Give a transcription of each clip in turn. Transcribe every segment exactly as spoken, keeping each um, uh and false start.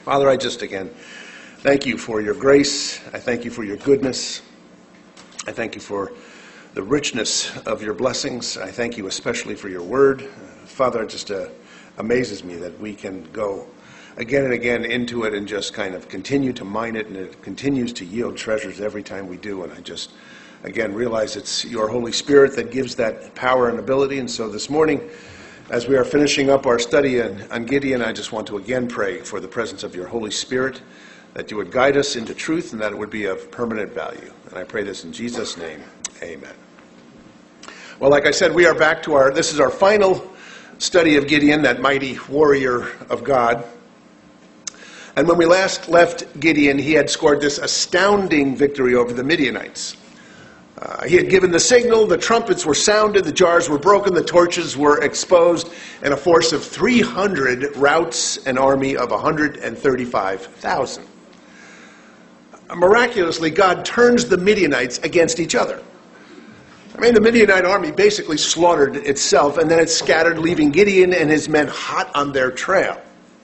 Father, I just again thank you for your grace. I thank you for your goodness. I thank you for the richness of your blessings. I thank you especially for your word. Uh, Father, it just uh, amazes me that we can go again and again into it and just kind of continue to mine it, and it continues to yield treasures every time we do. And I just, again, realize it's your Holy Spirit that gives that power and ability. And so this morning, as we are finishing up our study on, on Gideon, I just want to again pray for the presence of your Holy Spirit, that you would guide us into truth and that it would be of permanent value. And I pray this in Jesus' name. Amen. Well, like I said, we are back to our, this is our final study of Gideon, that mighty warrior of God. And when we last left Gideon, he had scored this astounding victory over the Midianites. Uh, he had given the signal, the trumpets were sounded, the jars were broken, the torches were exposed, and a force of three hundred routs an army of one hundred thirty-five thousand. Miraculously, God turns the Midianites against each other. I mean, the Midianite army basically slaughtered itself, and then it scattered, leaving Gideon and his men hot on their trail.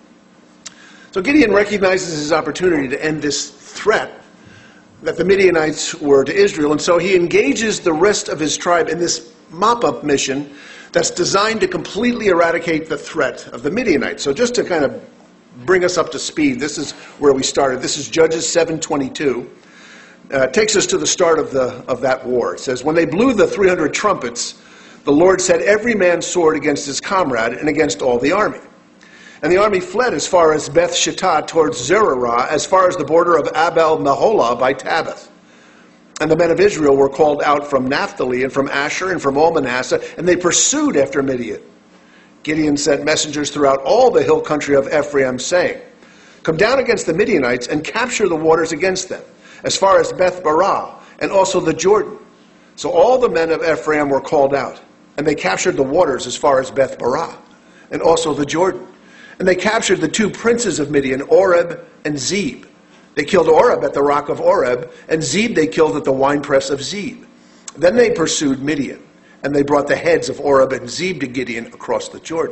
So Gideon recognizes his opportunity to end this threat that the Midianites were to Israel, and so he engages the rest of his tribe in this mop-up mission that's designed to completely eradicate the threat of the Midianites. So just to kind of bring us up to speed, this is where we started. This is Judges seven twenty-two. Uh, it takes us to the start of the of that war. It says, when they blew the three hundred trumpets, the Lord set every man's sword against his comrade and against all the army. And the army fled as far as Beth Shittah towards Zererah, as far as the border of Abel Meholah by Tabbath. And the men of Israel were called out from Naphtali and from Asher and from all Manasseh, and they pursued after Midian. Gideon sent messengers throughout all the hill country of Ephraim, saying, come down against the Midianites and capture the waters against them, as far as Beth Barah, and also the Jordan. So all the men of Ephraim were called out, and they captured the waters as far as Beth Barah, and also the Jordan. And they captured the two princes of Midian, Oreb and Zeb. They killed Oreb at the rock of Oreb, and Zeb they killed at the winepress of Zeb. Then they pursued Midian, and they brought the heads of Oreb and Zeb to Gideon across the Jordan.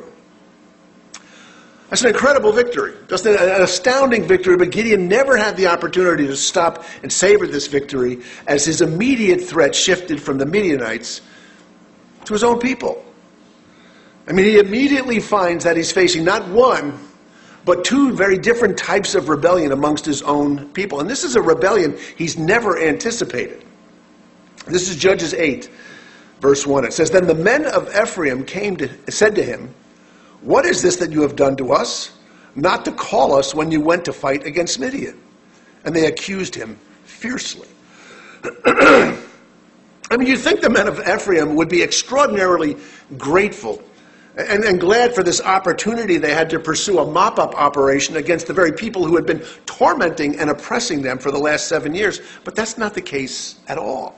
That's an incredible victory, just an, an astounding victory, but Gideon never had the opportunity to stop and savor this victory as his immediate threat shifted from the Midianites to his own people. I mean, he immediately finds that he's facing not one, but two very different types of rebellion amongst his own people. And this is a rebellion he's never anticipated. This is Judges eight, verse one. It says, then the men of Ephraim came to, said to him, what is this that you have done to us, not to call us when you went to fight against Midian? And they accused him fiercely. I mean, you'd think the men of Ephraim would be extraordinarily grateful And, and glad for this opportunity they had to pursue a mop-up operation against the very people who had been tormenting and oppressing them for the last seven years. But that's not the case at all.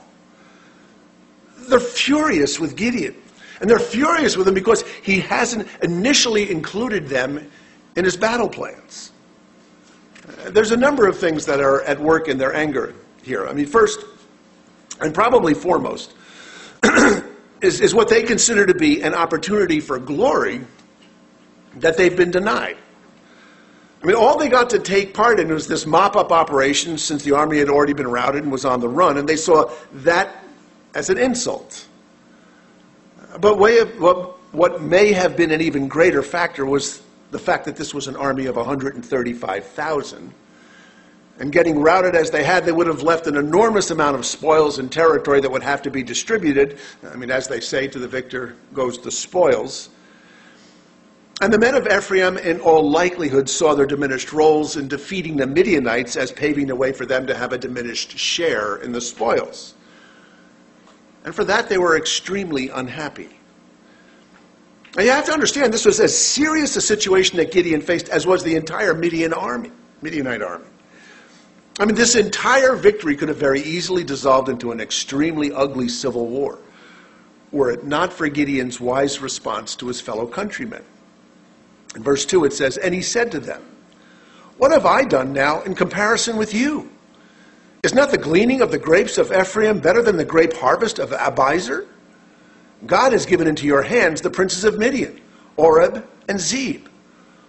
They're furious with Gideon. And they're furious with him because he hasn't initially included them in his battle plans. There's a number of things that are at work in their anger here. I mean, first, and probably foremost, Is, is what they consider to be an opportunity for glory that they've been denied. I mean, all they got to take part in was this mop-up operation since the army had already been routed and was on the run, and they saw that as an insult. But way of, what, what may have been an even greater factor was the fact that this was an army of one hundred thirty-five thousand. And getting routed as they had, they would have left an enormous amount of spoils and territory that would have to be distributed. I mean, as they say, to the victor goes the spoils. And the men of Ephraim, in all likelihood, saw their diminished roles in defeating the Midianites as paving the way for them to have a diminished share in the spoils. And for that, they were extremely unhappy. And you have to understand, this was as serious a situation that Gideon faced as was the entire Midian army, Midianite army. I mean, this entire victory could have very easily dissolved into an extremely ugly civil war, were it not for Gideon's wise response to his fellow countrymen. In verse two it says, and he said to them, what have I done now in comparison with you? Is not the gleaning of the grapes of Ephraim better than the grape harvest of Abiezer? God has given into your hands the princes of Midian, Oreb and Zeb.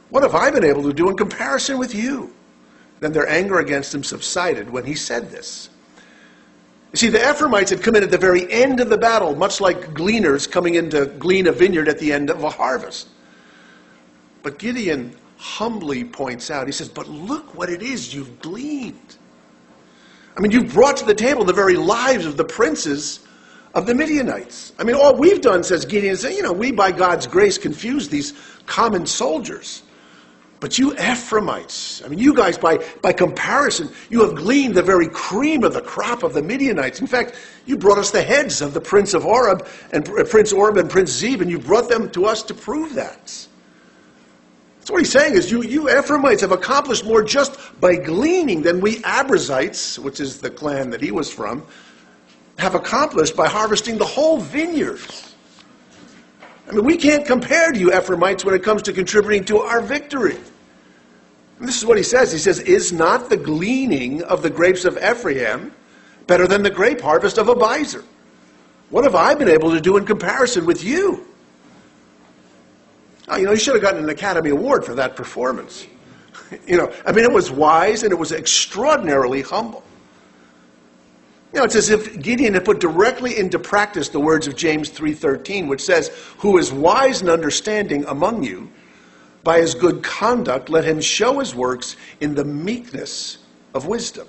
What have I been able to do in comparison with you? Then their anger against him subsided when he said this. You see, the Ephraimites had come in at the very end of the battle, much like gleaners coming in to glean a vineyard at the end of a harvest. But Gideon humbly points out, he says, but look what it is you've gleaned. I mean, you've brought to the table the very lives of the princes of the Midianites. I mean, all we've done, says Gideon, is, you know, we by God's grace confused these common soldiers. But you Ephraimites, I mean, you guys, by, by comparison, you have gleaned the very cream of the crop of the Midianites. In fact, you brought us the heads of the Prince of Oreb, and uh, Prince Oreb and Prince Zeb, and you brought them to us to prove that. So what he's saying is, you, you Ephraimites have accomplished more just by gleaning than we Abrazites, which is the clan that he was from, have accomplished by harvesting the whole vineyard. I mean, we can't compare to you Ephraimites when it comes to contributing to our victory. And this is what he says. He says, is not the gleaning of the grapes of Ephraim better than the grape harvest of Abiezer? What have I been able to do in comparison with you? Oh, you know, you should have gotten an Academy Award for that performance. You know, I mean, it was wise and it was extraordinarily humble. You know, it's as if Gideon had put directly into practice the words of James three thirteen, which says, who is wise and understanding among you, by his good conduct let him show his works in the meekness of wisdom.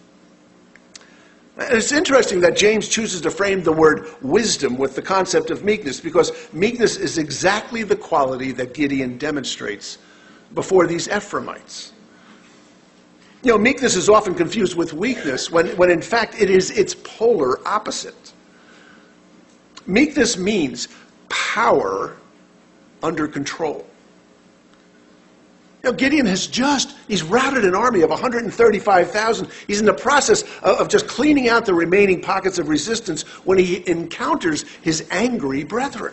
And it's interesting that James chooses to frame the word wisdom with the concept of meekness, because meekness is exactly the quality that Gideon demonstrates before these Ephraimites. You know, meekness is often confused with weakness when, when in fact it is its polar opposite. Meekness means power under control. You know, Gideon has just, he's routed an army of one hundred thirty-five thousand. He's in the process of, of just cleaning out the remaining pockets of resistance when he encounters his angry brethren.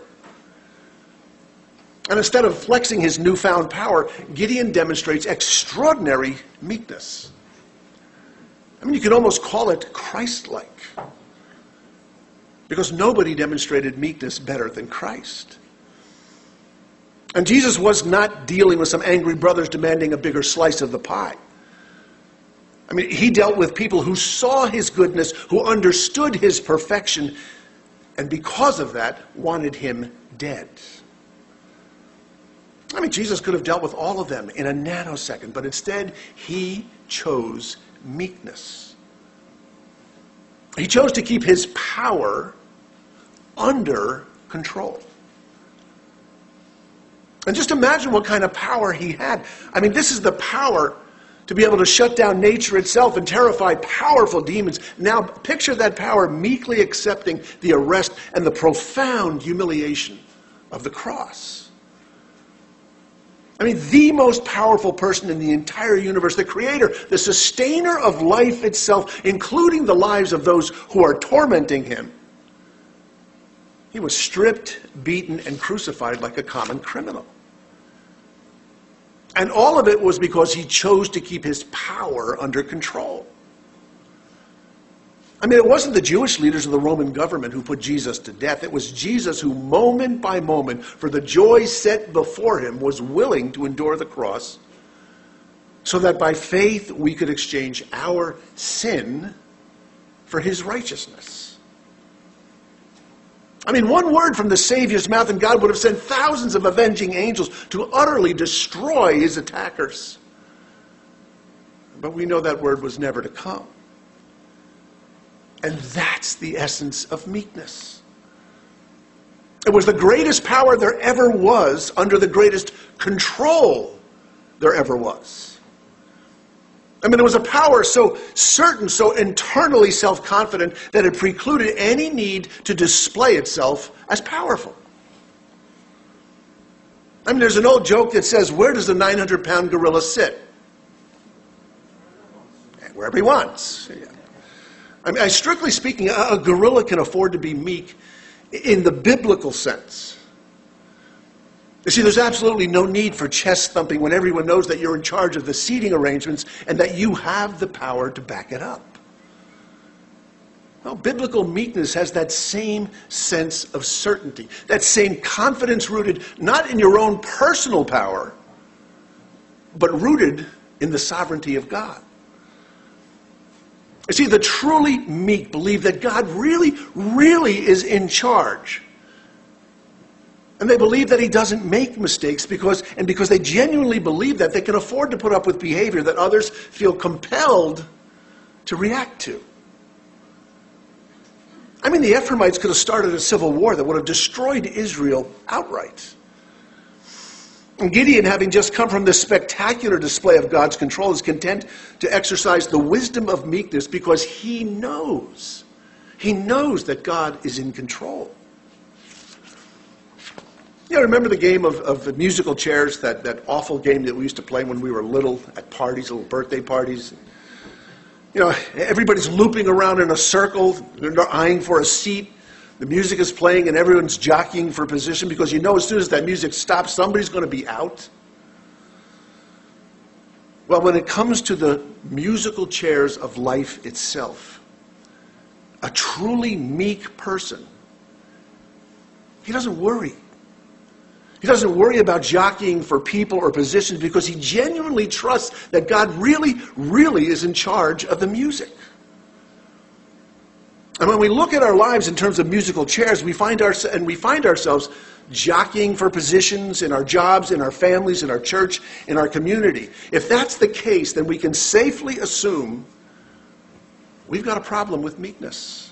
And instead of flexing his newfound power, Gideon demonstrates extraordinary meekness. I mean, you could almost call it Christ-like. Because nobody demonstrated meekness better than Christ. And Jesus was not dealing with some angry brothers demanding a bigger slice of the pie. I mean, he dealt with people who saw his goodness, who understood his perfection, and because of that, wanted him dead. I mean, Jesus could have dealt with all of them in a nanosecond, but instead, he chose meekness. He chose to keep his power under control. And just imagine what kind of power he had. I mean, this is the power to be able to shut down nature itself and terrify powerful demons. Now, picture that power meekly accepting the arrest and the profound humiliation of the cross. I mean, the most powerful person in the entire universe, the creator, the sustainer of life itself, including the lives of those who are tormenting him. He was stripped, beaten, and crucified like a common criminal. And all of it was because he chose to keep his power under control. I mean, it wasn't the Jewish leaders of the Roman government who put Jesus to death. It was Jesus who, moment by moment, for the joy set before him, was willing to endure the cross so that by faith we could exchange our sin for his righteousness. I mean, one word from the Savior's mouth and God would have sent thousands of avenging angels to utterly destroy his attackers. But we know that word was never to come. And that's the essence of meekness. It was the greatest power there ever was under the greatest control there ever was. I mean, it was a power so certain, so internally self-confident that it precluded any need to display itself as powerful. I mean, there's an old joke that says, where does the nine hundred pound gorilla sit? Wherever he wants. I mean, strictly speaking, a gorilla can afford to be meek in the biblical sense. You see, there's absolutely no need for chest thumping when everyone knows that you're in charge of the seating arrangements and that you have the power to back it up. Well, biblical meekness has that same sense of certainty, that same confidence rooted not in your own personal power, but rooted in the sovereignty of God. You see, the truly meek believe that God really, really is in charge. And they believe that he doesn't make mistakes because, and because they genuinely believe that, they can afford to put up with behavior that others feel compelled to react to. I mean, the Ephraimites could have started a civil war that would have destroyed Israel outright. And Gideon, having just come from this spectacular display of God's control, is content to exercise the wisdom of meekness because he knows, he knows that God is in control. You know, remember the game of, of the musical chairs, that, that awful game that we used to play when we were little at parties, little birthday parties? You know, everybody's looping around in a circle, they're eyeing for a seat. The music is playing and everyone's jockeying for position because you know as soon as that music stops, somebody's going to be out. Well, when it comes to the musical chairs of life itself, a truly meek person, he doesn't worry. He doesn't worry about jockeying for people or positions because he genuinely trusts that God really, really is in charge of the music. And when we look at our lives in terms of musical chairs, we find our, and we find ourselves jockeying for positions in our jobs, in our families, in our church, in our community. If that's the case, then we can safely assume we've got a problem with meekness.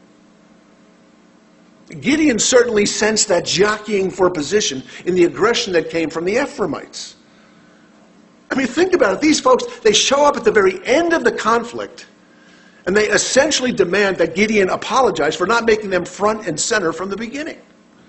Gideon certainly sensed that jockeying for position in the aggression that came from the Ephraimites. I mean, think about it. These folks, they show up at the very end of the conflict, and they essentially demand that Gideon apologize for not making them front and center from the beginning.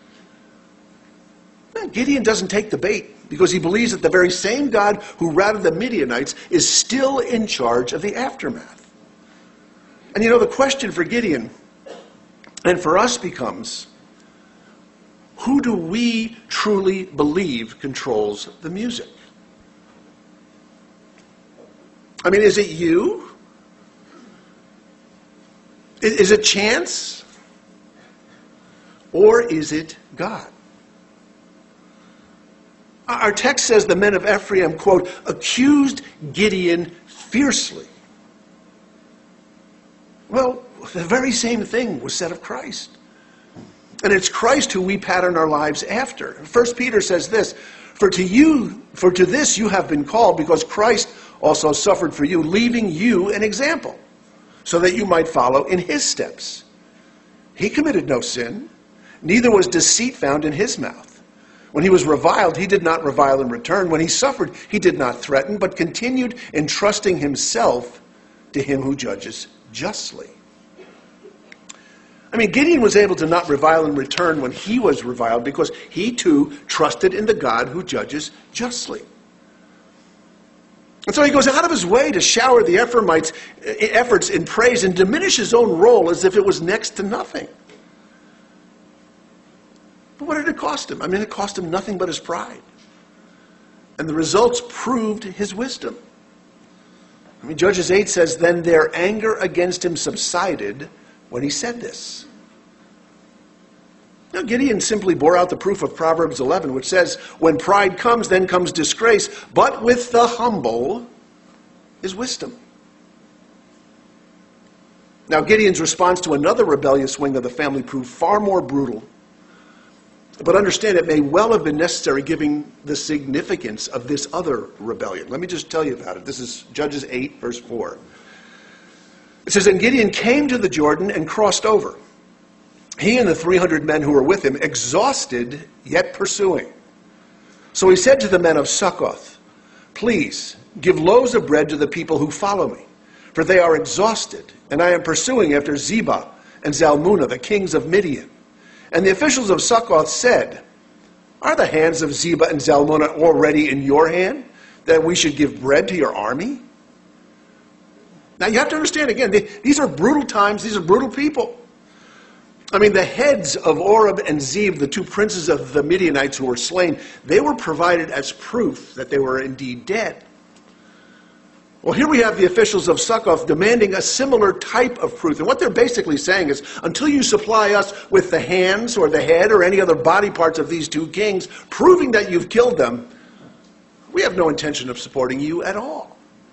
And Gideon doesn't take the bait because he believes that the very same God who routed the Midianites is still in charge of the aftermath. And you know, the question for Gideon and for us becomes, who do we truly believe controls the music? I mean, is it you? Is it chance? Or is it God? Our text says the men of Ephraim, quote, accused Gideon fiercely. Well, the very same thing was said of Christ. And it's Christ who we pattern our lives after. First Peter says this, For to you, for to this you have been called, because Christ also suffered for you, leaving you an example, so that you might follow in his steps. He committed no sin, neither was deceit found in his mouth. When he was reviled, he did not revile in return. When he suffered, he did not threaten, but continued entrusting himself to him who judges justly. I mean, Gideon was able to not revile in return when he was reviled because he too trusted in the God who judges justly. And so he goes out of his way to shower the Ephraimites' efforts in praise and diminish his own role as if it was next to nothing. But what did it cost him? I mean, it cost him nothing but his pride. And the results proved his wisdom. I mean, Judges eight says, Then their anger against him subsided when he said this. Now, Gideon simply bore out the proof of Proverbs eleven, which says, when pride comes, then comes disgrace, but with the humble is wisdom. Now, Gideon's response to another rebellious wing of the family proved far more brutal. But understand, it may well have been necessary given the significance of this other rebellion. Let me just tell you about it. This is Judges eight, verse four. It says, And Gideon came to the Jordan and crossed over, he and the three hundred men who were with him, exhausted yet pursuing. So he said to the men of Succoth, Please give loaves of bread to the people who follow me, for they are exhausted, and I am pursuing after Zebah and Zalmunna, the kings of Midian. And the officials of Succoth said, Are the hands of Zebah and Zalmunna already in your hand, that we should give bread to your army? Now you have to understand, again, these are brutal times, these are brutal people. I mean, the heads of Oreb and Zeb, the two princes of the Midianites who were slain, they were provided as proof that they were indeed dead. Well, here we have the officials of Succoth demanding a similar type of proof. And what they're basically saying is, until you supply us with the hands or the head or any other body parts of these two kings, proving that you've killed them, we have no intention of supporting you at all.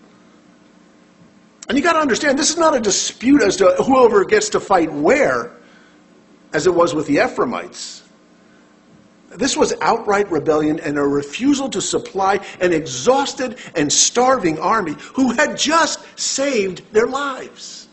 And you got to understand, this is not a dispute as to whoever gets to fight where, as it was with the Ephraimites. This was outright rebellion and a refusal to supply an exhausted and starving army who had just saved their lives.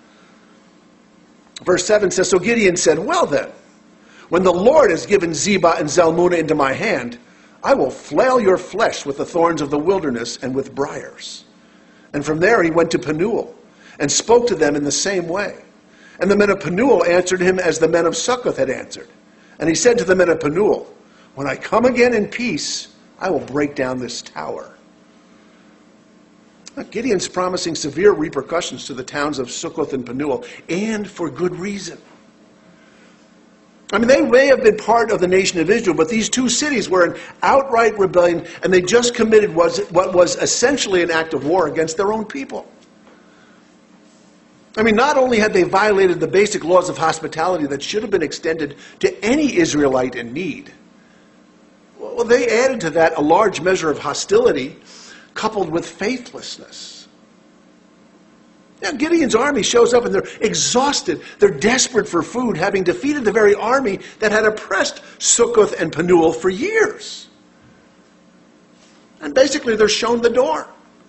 Verse seven says, so Gideon said, well then, when the Lord has given Zebah and Zalmunna into my hand, I will flail your flesh with the thorns of the wilderness and with briars. And from there he went to Penuel and spoke to them in the same way. And the men of Penuel answered him as the men of Succoth had answered. And he said to the men of Penuel, when I come again in peace, I will break down this tower. Now, Gideon's promising severe repercussions to the towns of Succoth and Penuel, and for good reason. I mean, they may have been part of the nation of Israel, but these two cities were in outright rebellion, and they just committed was, what was essentially an act of war against their own people. I mean, not only had they violated the basic laws of hospitality that should have been extended to any Israelite in need, well, they added to that a large measure of hostility coupled with faithlessness. Now, Gideon's army shows up and they're exhausted. They're desperate for food, having defeated the very army that had oppressed Succoth and Penuel for years. And basically, they're shown the door.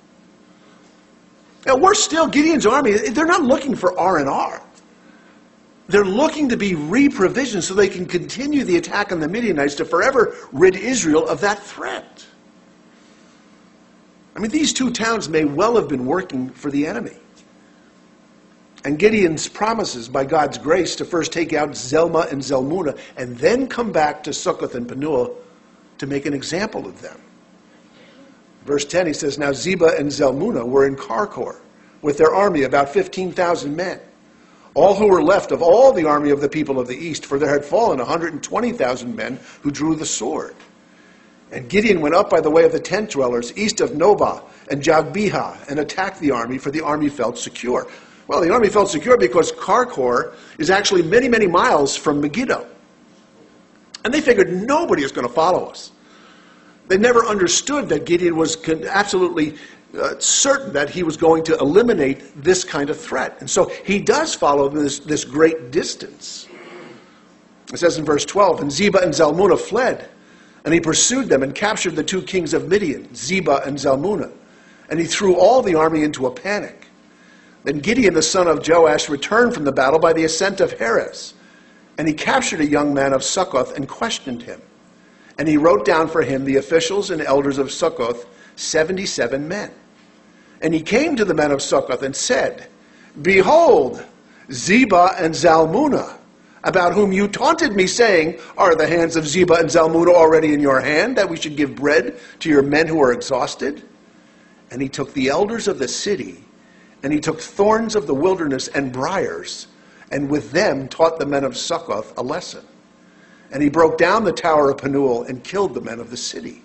Now, worse still, Gideon's army, they're not looking for R and R. They're looking to be re-provisioned so they can continue the attack on the Midianites to forever rid Israel of that threat. I mean, these two towns may well have been working for the enemy. And Gideon's promises, by God's grace, to first take out Zelma and Zalmunna and then come back to Succoth and Penuel to make an example of them. Verse ten, he says, now Zebah and Zalmunna were in Karkor with their army, about fifteen thousand men. All who were left of all the army of the people of the east, for there had fallen one hundred twenty thousand men who drew the sword. And Gideon went up by the way of the tent dwellers, east of Nobah and Jogbehah, and attacked the army, for the army felt secure. Well, the army felt secure because Karkor is actually many, many miles from Megiddo. And they figured nobody is going to follow us. They never understood that Gideon was absolutely uh, certain that he was going to eliminate this kind of threat. And so he does follow this, this great distance. It says in verse twelve, and Zebah and Zalmunna fled, and he pursued them and captured the two kings of Midian, Zebah and Zalmunna. And he threw all the army into a panic. Then Gideon, the son of Joash, returned from the battle by the ascent of Heres. And he captured a young man of Succoth and questioned him. And he wrote down for him the officials and elders of Succoth, seventy-seven men. And he came to the men of Succoth and said, behold, Zebah and Zalmunna, about whom you taunted me, saying, are the hands of Zebah and Zalmunna already in your hand, that we should give bread to your men who are exhausted? And he took the elders of the city, and he took thorns of the wilderness and briars, and with them taught the men of Succoth a lesson. And he broke down the tower of Penuel and killed the men of the city.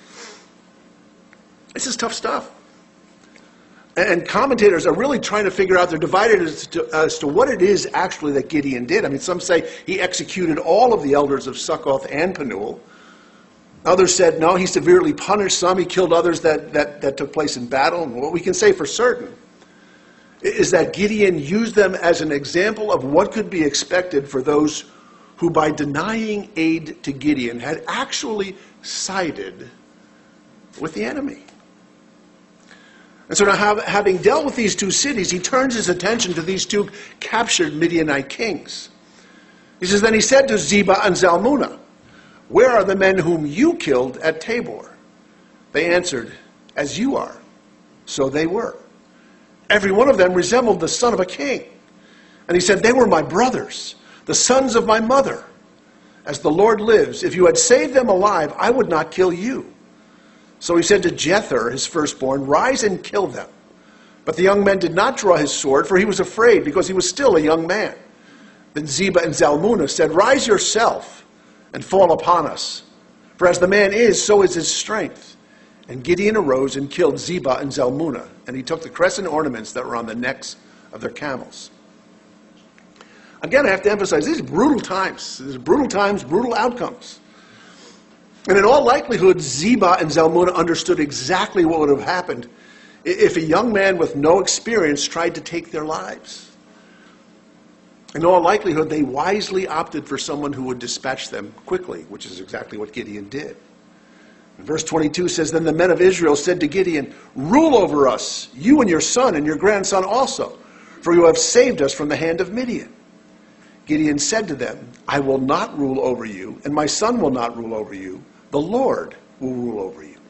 This is tough stuff. And commentators are really trying to figure out, they're divided as to, as to what it is actually that Gideon did. I mean, some say he executed all of the elders of Succoth and Penuel. Others said, no, he severely punished some. He killed others that, that, that took place in battle. And what we can say for certain is that Gideon used them as an example of what could be expected for those who, by denying aid to Gideon, had actually sided with the enemy. And so now, having dealt with these two cities, he turns his attention to these two captured Midianite kings. He says, then he said to Zebah and Zalmunna, where are the men whom you killed at Tabor? They answered, as you are, so they were. Every one of them resembled the son of a king. And he said, they were my brothers, the sons of my mother. As the Lord lives, if you had saved them alive, I would not kill you. So he said to Jether, his firstborn, rise and kill them. But the young man did not draw his sword, for he was afraid, because he was still a young man. Then Zebah and Zalmunna said, rise yourself and fall upon us. For as the man is, so is his strength. And Gideon arose and killed Zebah and Zalmunna, and he took the crescent ornaments that were on the necks of their camels. Again, I have to emphasize, these are brutal times. These are brutal times, brutal outcomes. And in all likelihood, Zebah and Zalmunna understood exactly what would have happened if a young man with no experience tried to take their lives. In all likelihood, they wisely opted for someone who would dispatch them quickly, which is exactly what Gideon did. And verse twenty-two says, "Then the men of Israel said to Gideon, 'Rule over us, you and your son and your grandson also, for you have saved us from the hand of Midian.' Gideon said to them, 'I will not rule over you, and my son will not rule over you. The Lord will rule over you.'"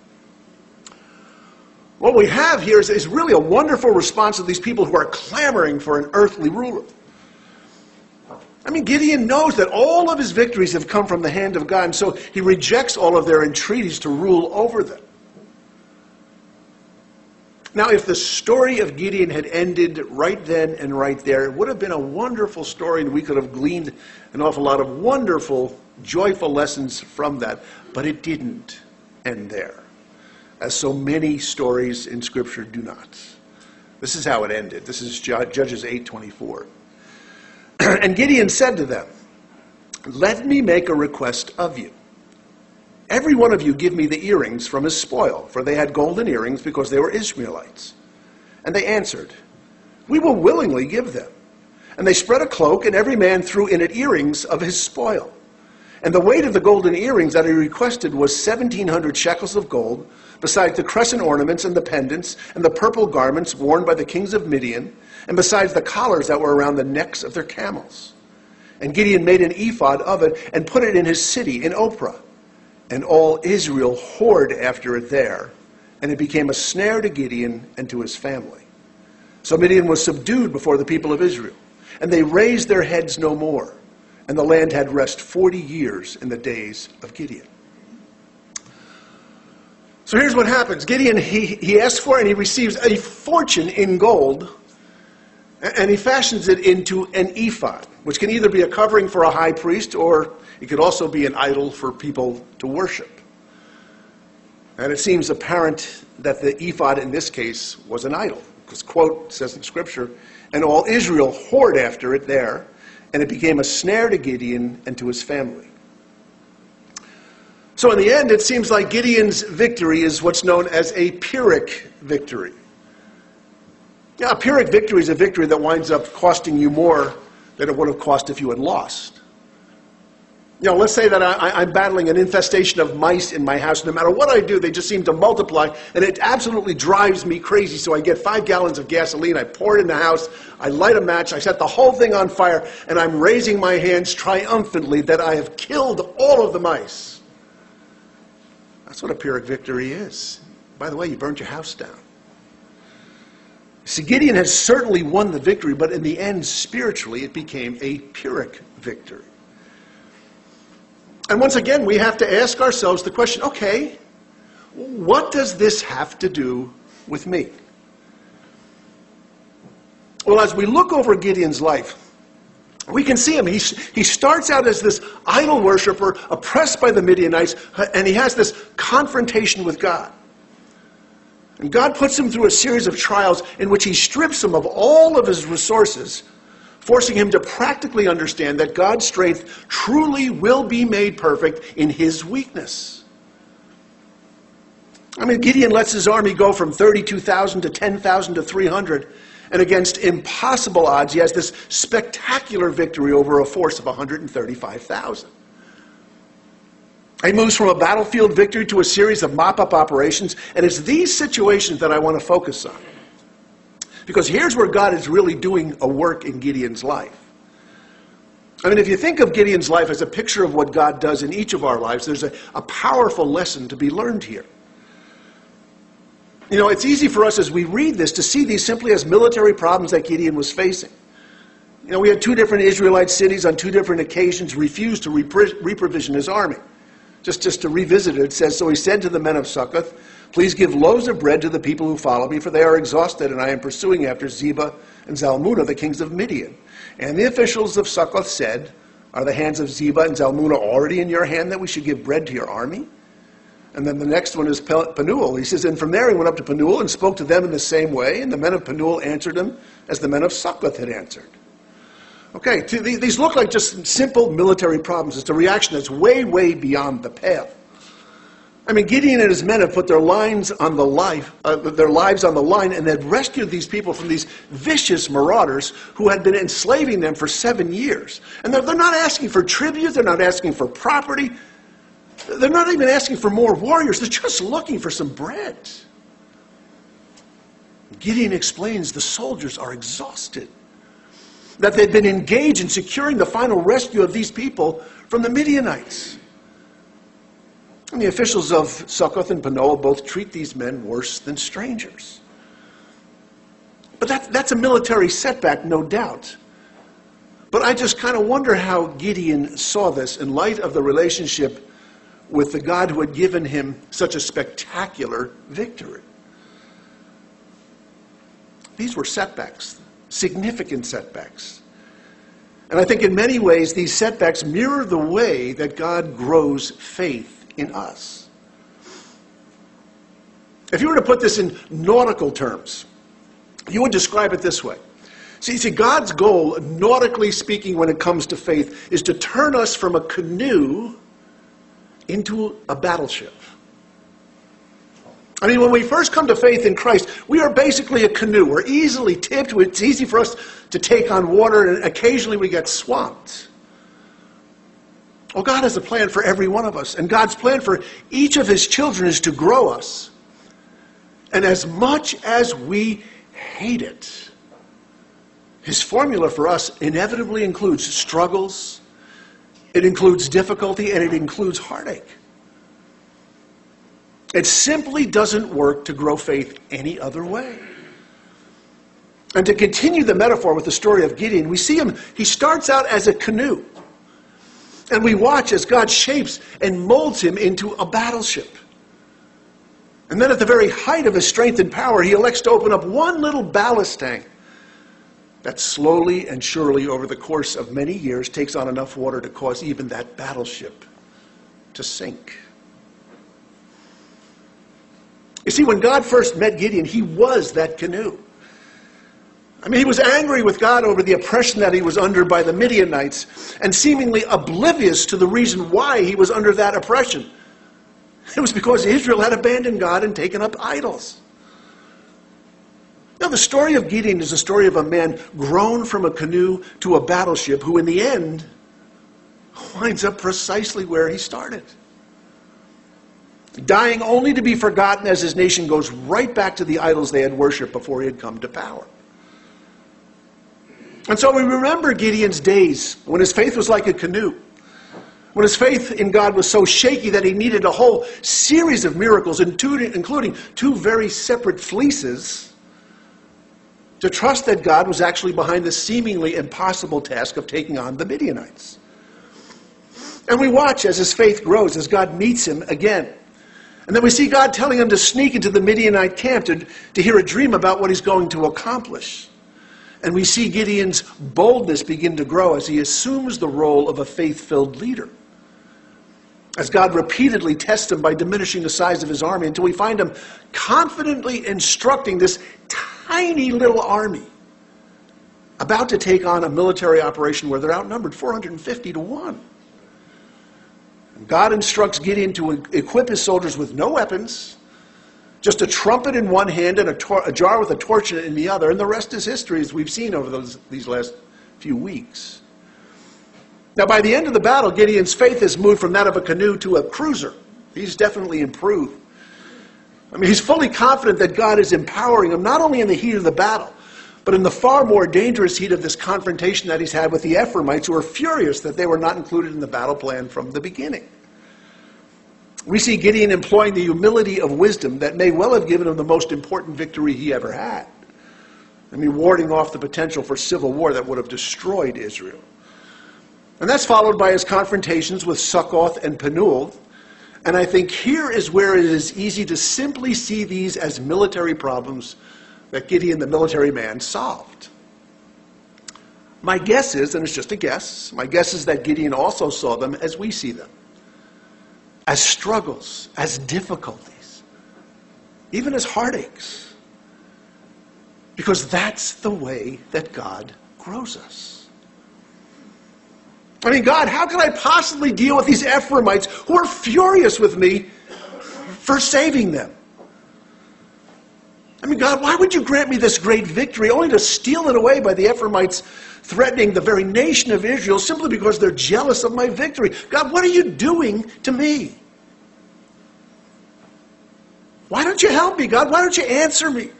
What we have here is, is really a wonderful response of these people who are clamoring for an earthly ruler. I mean, Gideon knows that all of his victories have come from the hand of God, and so he rejects all of their entreaties to rule over them. Now, if the story of Gideon had ended right then and right there, it would have been a wonderful story, and we could have gleaned an awful lot of wonderful, joyful lessons from that. But it didn't end there, as so many stories in Scripture do not. This is how it ended. This is Judges eight twenty-four. "And Gideon said to them, 'Let me make a request of you. Every one of you give me the earrings from his spoil,' for they had golden earrings because they were Ishmaelites. And they answered, 'We will willingly give them.' And they spread a cloak, and every man threw in it earrings of his spoil. And the weight of the golden earrings that he requested was seventeen hundred shekels of gold, besides the crescent ornaments and the pendants and the purple garments worn by the kings of Midian, and besides the collars that were around the necks of their camels. And Gideon made an ephod of it and put it in his city in Ophrah. And all Israel whored after it there, and it became a snare to Gideon and to his family. So Midian was subdued before the people of Israel, and they raised their heads no more. And the land had rest forty years in the days of Gideon." So here's what happens. Gideon, he, he asks for and he receives a fortune in gold, and he fashions it into an ephod, which can either be a covering for a high priest, or it could also be an idol for people to worship. And it seems apparent that the ephod in this case was an idol, because, quote, says in Scripture, "And all Israel whored after it there, and it became a snare to Gideon and to his family." So in the end, it seems like Gideon's victory is what's known as a Pyrrhic victory. Now, a Pyrrhic victory is a victory that winds up costing you more than it would have cost if you had lost. You know, let's say that I, I'm battling an infestation of mice in my house. No matter what I do, they just seem to multiply, and it absolutely drives me crazy. So I get five gallons of gasoline, I pour it in the house, I light a match, I set the whole thing on fire, and I'm raising my hands triumphantly that I have killed all of the mice. That's what a Pyrrhic victory is. By the way, you burned your house down. See, Gideon has certainly won the victory, but in the end, spiritually, it became a Pyrrhic victory. And once again, we have to ask ourselves the question, okay, what does this have to do with me? Well, as we look over Gideon's life, we can see him. He, he starts out as this idol worshiper, oppressed by the Midianites, and he has this confrontation with God. And God puts him through a series of trials in which he strips him of all of his resources, forcing him to practically understand that God's strength truly will be made perfect in his weakness. I mean, Gideon lets his army go from thirty-two thousand to ten thousand to three hundred, and against impossible odds, he has this spectacular victory over a force of one hundred thirty-five thousand. He moves from a battlefield victory to a series of mop-up operations, and it's these situations that I want to focus on. Because here's where God is really doing a work in Gideon's life. I mean, if you think of Gideon's life as a picture of what God does in each of our lives, there's a, a powerful lesson to be learned here. You know, it's easy for us as we read this to see these simply as military problems that Gideon was facing. You know, we had two different Israelite cities on two different occasions refuse to repre- reprovision his army. Just, just to revisit it, it says, "So he said to the men of Succoth, 'Please give loaves of bread to the people who follow me, for they are exhausted, and I am pursuing after Zebah and Zalmunna, the kings of Midian.' And the officials of Succoth said, 'Are the hands of Zebah and Zalmunna already in your hand that we should give bread to your army?' And then the next one is Penuel. He says, 'And from there he went up to Penuel and spoke to them in the same way, and the men of Penuel answered him as the men of Succoth had answered.'" Okay, these look like just simple military problems. It's a reaction that's way, way beyond the pale. I mean, Gideon and his men have put their lives on the life, uh, their lives on the line, and they've rescued these people from these vicious marauders who had been enslaving them for seven years. And they're, they're not asking for tribute. They're not asking for property. They're not even asking for more warriors. They're just looking for some bread. Gideon explains the soldiers are exhausted, that they've been engaged in securing the final rescue of these people from the Midianites. And the officials of Succoth and Panoah both treat these men worse than strangers. But that, that's a military setback, no doubt. But I just kind of wonder how Gideon saw this in light of the relationship with the God who had given him such a spectacular victory. These were setbacks, significant setbacks. And I think in many ways these setbacks mirror the way that God grows faith in us. If you were to put this in nautical terms, you would describe it this way. See, see, God's goal, nautically speaking, when it comes to faith, is to turn us from a canoe into a battleship. I mean, when we first come to faith in Christ, we are basically a canoe. We're easily tipped. It's easy for us to take on water, and occasionally we get swamped. Well, God has a plan for every one of us, and God's plan for each of his children is to grow us. And as much as we hate it, his formula for us inevitably includes struggles, it includes difficulty, and it includes heartache. It simply doesn't work to grow faith any other way. And to continue the metaphor with the story of Gideon, we see him, he starts out as a canoe. And we watch as God shapes and molds him into a battleship. And then at the very height of his strength and power, he elects to open up one little ballast tank that slowly and surely over the course of many years takes on enough water to cause even that battleship to sink. You see, when God first met Gideon, he was that canoe. I mean, he was angry with God over the oppression that he was under by the Midianites and seemingly oblivious to the reason why he was under that oppression. It was because Israel had abandoned God and taken up idols. Now, the story of Gideon is a story of a man grown from a canoe to a battleship who, in the end, winds up precisely where he started. Dying only to be forgotten as his nation goes right back to the idols they had worshipped before he had come to power. And so we remember Gideon's days when his faith was like a canoe, when his faith in God was so shaky that he needed a whole series of miracles, including two very separate fleeces, to trust that God was actually behind the seemingly impossible task of taking on the Midianites. And we watch as his faith grows, as God meets him again. And then we see God telling him to sneak into the Midianite camp to, to hear a dream about what he's going to accomplish. And we see Gideon's boldness begin to grow as he assumes the role of a faith-filled leader. As God repeatedly tests him by diminishing the size of his army until we find him confidently instructing this tiny little army about to take on a military operation where they're outnumbered four hundred fifty to one. And God instructs Gideon to equip his soldiers with no weapons, just a trumpet in one hand and a, tor- a jar with a torch in the other. And the rest is history, as we've seen over those, these last few weeks. Now, by the end of the battle, Gideon's faith has moved from that of a canoe to a cruiser. He's definitely improved. I mean, he's fully confident that God is empowering him, not only in the heat of the battle, but in the far more dangerous heat of this confrontation that he's had with the Ephraimites, who are furious that they were not included in the battle plan from the beginning. We see Gideon employing the humility of wisdom that may well have given him the most important victory he ever had. I mean, warding off the potential for civil war that would have destroyed Israel. And that's followed by his confrontations with Succoth and Penuel. And I think here is where it is easy to simply see these as military problems that Gideon, the military man, solved. My guess is, and it's just a guess, my guess is that Gideon also saw them as we see them. As struggles, as difficulties, even as heartaches. Because that's the way that God grows us. I mean, God, how can I possibly deal with these Ephraimites who are furious with me for saving them. I mean, God, why would you grant me this great victory only to steal it away by the Ephraimites threatening the very nation of Israel simply because they're jealous of my victory? God, what are you doing to me? Why don't you help me, God? Why don't you answer me?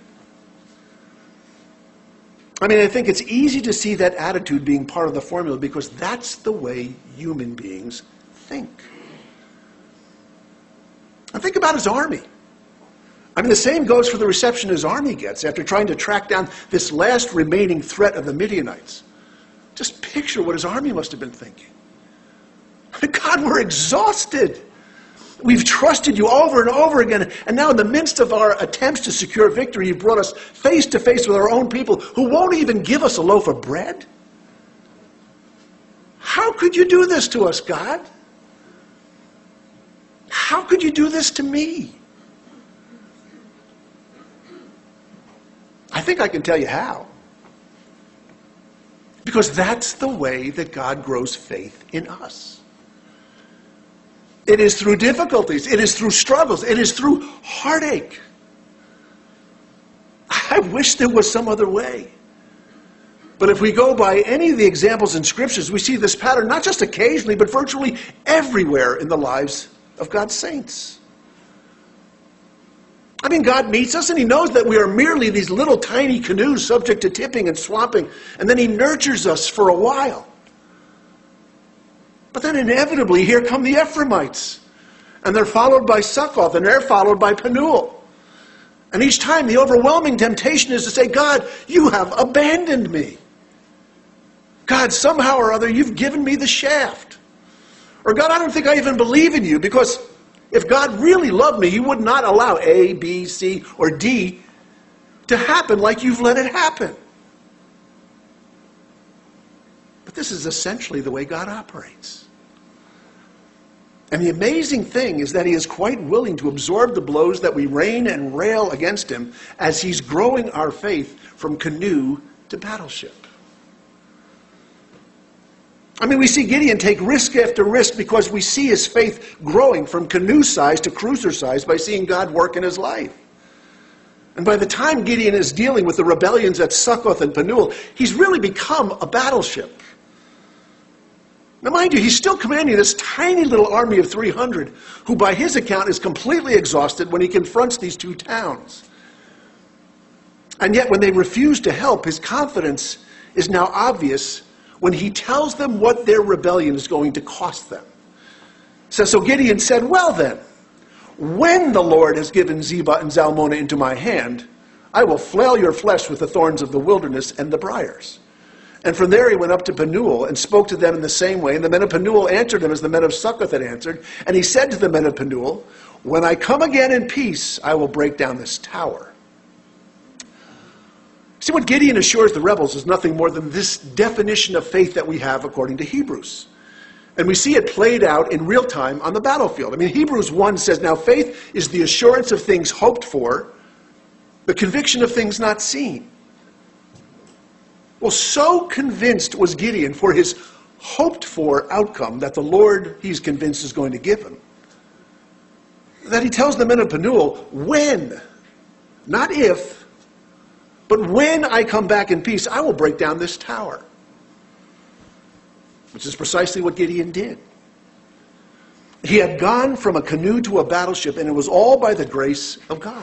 I mean, I think it's easy to see that attitude being part of the formula because that's the way human beings think. And think about his army. I mean, the same goes for the reception his army gets after trying to track down this last remaining threat of the Midianites. Just picture what his army must have been thinking. God, we're exhausted. We've trusted you over and over again, and now in the midst of our attempts to secure victory, you've brought us face to face with our own people who won't even give us a loaf of bread. How could you do this to us, God? How could you do this to me? I think I can tell you how. Because that's the way that God grows faith in us. It is through difficulties. It is through struggles. It is through heartache. I wish there was some other way. But if we go by any of the examples in scriptures, we see this pattern not just occasionally, but virtually everywhere in the lives of God's saints. I mean, God meets us and he knows that we are merely these little tiny canoes subject to tipping and swamping, and then he nurtures us for a while. But then inevitably, here come the Ephraimites, and they're followed by Succoth, and they're followed by Penuel. And each time the overwhelming temptation is to say, God, you have abandoned me. God, somehow or other, you've given me the shaft. Or God, I don't think I even believe in you, because if God really loved me, he would not allow A, B, C, or D to happen like you've let it happen. But this is essentially the way God operates. And the amazing thing is that he is quite willing to absorb the blows that we rain and rail against him as he's growing our faith from canoe to battleship. I mean, we see Gideon take risk after risk because we see his faith growing from canoe size to cruiser size by seeing God work in his life. And by the time Gideon is dealing with the rebellions at Succoth and Penuel, he's really become a battleship. Now, mind you, he's still commanding this tiny little army of three hundred, who by his account is completely exhausted when he confronts these two towns. And yet, when they refuse to help, his confidence is now obvious when he tells them what their rebellion is going to cost them. So, so Gideon said, well then, when the Lord has given Zebah and Zalmunna into my hand, I will flail your flesh with the thorns of the wilderness and the briars. And from there he went up to Penuel and spoke to them in the same way. And the men of Penuel answered him as the men of Succoth had answered. And he said to the men of Penuel, when I come again in peace, I will break down this tower. See, what Gideon assures the rebels is nothing more than this definition of faith that we have according to Hebrews. And we see it played out in real time on the battlefield. I mean, Hebrews one says, now faith is the assurance of things hoped for, the conviction of things not seen. Well, so convinced was Gideon for his hoped-for outcome that the Lord, he's convinced, is going to give him, that he tells the men of Penuel, when, not if, but when I come back in peace, I will break down this tower. Which is precisely what Gideon did. He had gone from a canoe to a battleship, and it was all by the grace of God.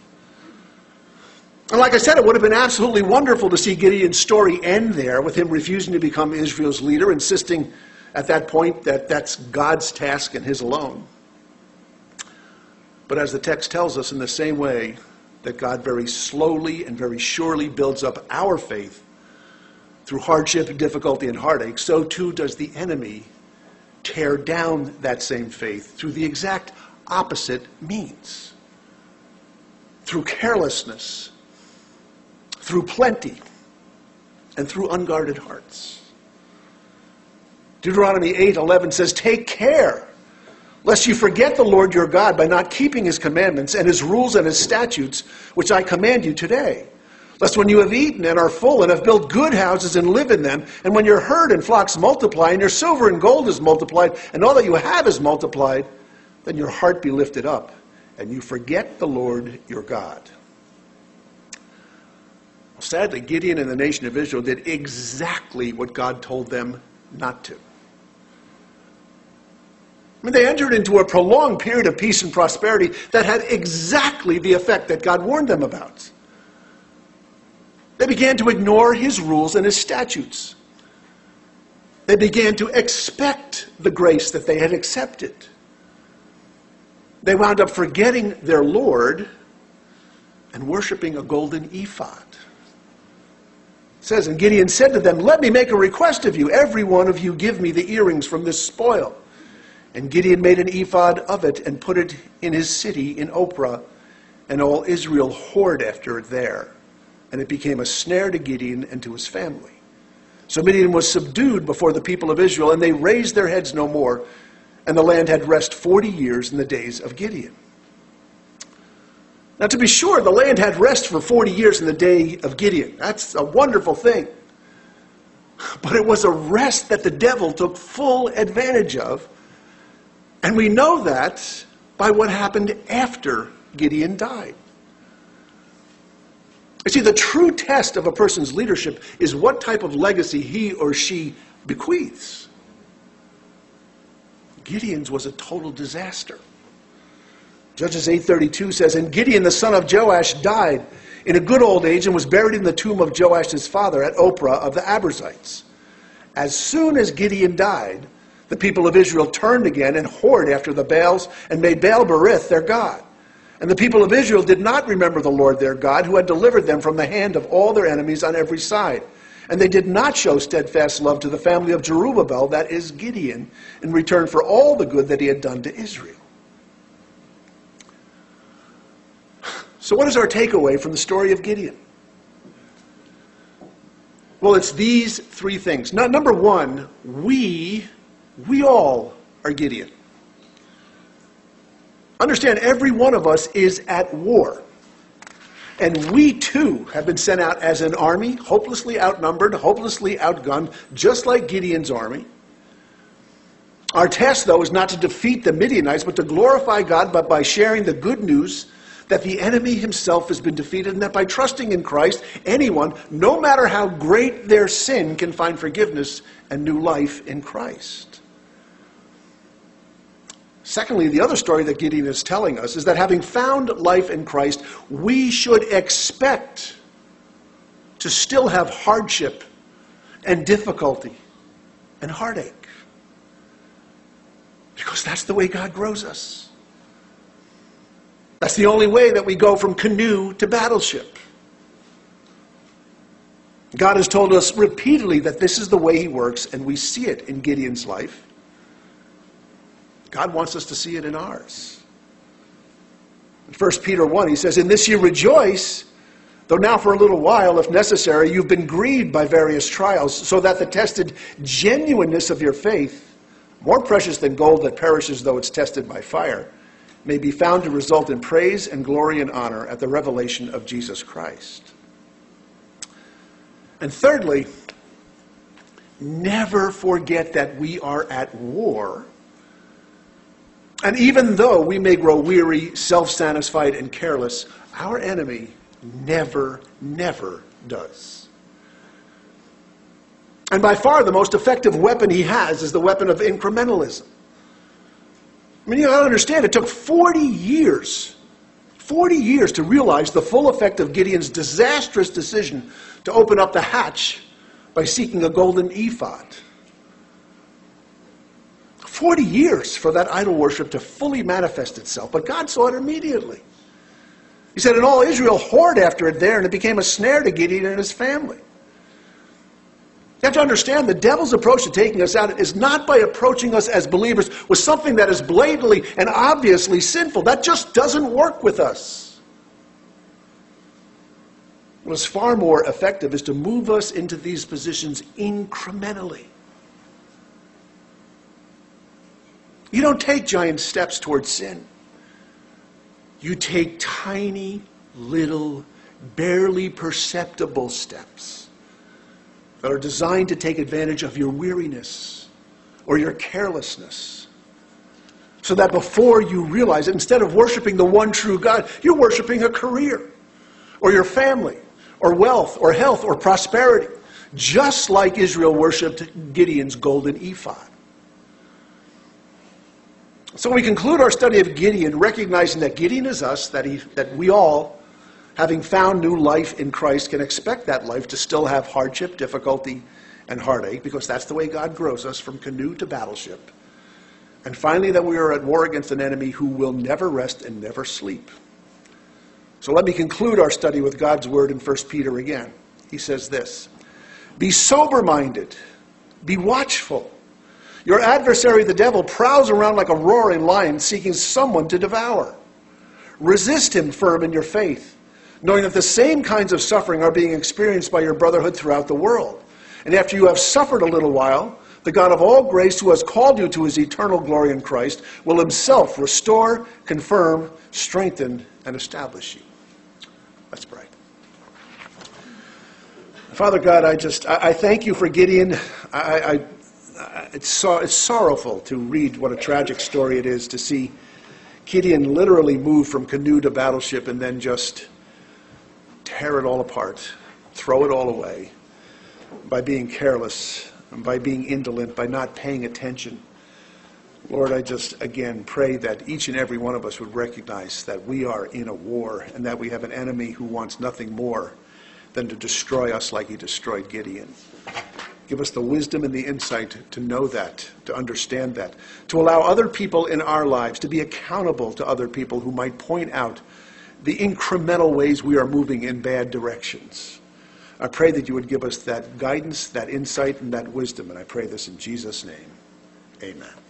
And like I said, it would have been absolutely wonderful to see Gideon's story end there, with him refusing to become Israel's leader, insisting at that point that that's God's task and his alone. But as the text tells us, in the same way that God very slowly and very surely builds up our faith through hardship, difficulty, and heartache, so too does the enemy tear down that same faith through the exact opposite means. Through carelessness, through plenty, and through unguarded hearts. Deuteronomy eight eleven says, take care lest you forget the Lord your God by not keeping his commandments and his rules and his statutes, which I command you today. Lest when you have eaten and are full and have built good houses and live in them, and when your herd and flocks multiply, and your silver and gold is multiplied, and all that you have is multiplied, then your heart be lifted up, and you forget the Lord your God. Well, sadly, Gideon and the nation of Israel did exactly what God told them not to. I mean, they entered into a prolonged period of peace and prosperity that had exactly the effect that God warned them about. They began to ignore his rules and his statutes. They began to expect the grace that they had accepted. They wound up forgetting their Lord and worshiping a golden ephod. It says, and Gideon said to them, let me make a request of you. Every one of you give me the earrings from this spoil. And Gideon made an ephod of it and put it in his city in Ophrah, and all Israel whored after it there. And it became a snare to Gideon and to his family. So Midian was subdued before the people of Israel, and they raised their heads no more, and the land had rest forty years in the days of Gideon. Now, to be sure, the land had rest for forty years in the day of Gideon. That's a wonderful thing. But it was a rest that the devil took full advantage of, and we know that by what happened after Gideon died. You see, the true test of a person's leadership is what type of legacy he or she bequeaths. Gideon's was a total disaster. Judges eight thirty-two says, and Gideon the son of Joash died in a good old age and was buried in the tomb of Joash his father at Ophrah of the Abrazites. As soon as Gideon died, the people of Israel turned again and whored after the Baals and made Baal-berith their god. And the people of Israel did not remember the Lord their God, who had delivered them from the hand of all their enemies on every side. And they did not show steadfast love to the family of Jerubbaal, that is Gideon, in return for all the good that he had done to Israel. So what is our takeaway from the story of Gideon? Well, it's these three things. Now, number one, we, we all are Gideon. Understand, every one of us is at war. And we too have been sent out as an army, hopelessly outnumbered, hopelessly outgunned, just like Gideon's army. Our task, though, is not to defeat the Midianites, but to glorify God but by sharing the good news that the enemy himself has been defeated, and that by trusting in Christ, anyone, no matter how great their sin, can find forgiveness and new life in Christ. Secondly, the other story that Gideon is telling us is that having found life in Christ, we should expect to still have hardship and difficulty and heartache. Because that's the way God grows us. That's the only way that we go from canoe to battleship. God has told us repeatedly that this is the way he works, and we see it in Gideon's life. God wants us to see it in ours. In First Peter one, he says, in this you rejoice, though now for a little while, if necessary, you've been grieved by various trials, so that the tested genuineness of your faith, more precious than gold that perishes though it's tested by fire, may be found to result in praise and glory and honor at the revelation of Jesus Christ. And thirdly, never forget that we are at war. And even though we may grow weary, self-satisfied, and careless, our enemy never, never does. And by far the most effective weapon he has is the weapon of incrementalism. I mean, you got to understand, it took forty years, forty years to realize the full effect of Gideon's disastrous decision to open up the hatch by seeking a golden ephod. Forty years for that idol worship to fully manifest itself, but God saw it immediately. He said, and all Israel whored after it there, and it became a snare to Gideon and his family. You have to understand, the devil's approach to taking us out is not by approaching us as believers with something that is blatantly and obviously sinful. That just doesn't work with us. What is far more effective is to move us into these positions incrementally. You don't take giant steps towards sin. You take tiny, little, barely perceptible steps that are designed to take advantage of your weariness or your carelessness, So that before you realize it, instead of worshiping the one true God, you're worshiping a career, or your family, or wealth, or health, or prosperity, just like Israel worshipped Gideon's golden ephod. So we conclude our study of Gideon, recognizing that Gideon is us, that, he, that we all, having found new life in Christ, can expect that life to still have hardship, difficulty, and heartache, because that's the way God grows us from canoe to battleship. And finally, that we are at war against an enemy who will never rest and never sleep. So let me conclude our study with God's word in First Peter again. He says this, "Be sober-minded, be watchful. Your adversary, the devil, prowls around like a roaring lion seeking someone to devour. Resist him firm in your faith, knowing that the same kinds of suffering are being experienced by your brotherhood throughout the world. And after you have suffered a little while, the God of all grace, who has called you to his eternal glory in Christ, will himself restore, confirm, strengthen, and establish you." Let's pray. Father God, I just, I, I thank you for Gideon. I, I, I it's, so, it's sorrowful to read what a tragic story it is to see Gideon literally move from canoe to battleship and then just tear it all apart, throw it all away by being careless, by being indolent, by not paying attention. Lord, I just, again, pray that each and every one of us would recognize that we are in a war and that we have an enemy who wants nothing more than to destroy us like he destroyed Gideon. Give us the wisdom and the insight to know that, to understand that, to allow other people in our lives to be accountable to other people who might point out the incremental ways we are moving in bad directions. I pray that you would give us that guidance, that insight, and that wisdom, and I pray this in Jesus' name. Amen.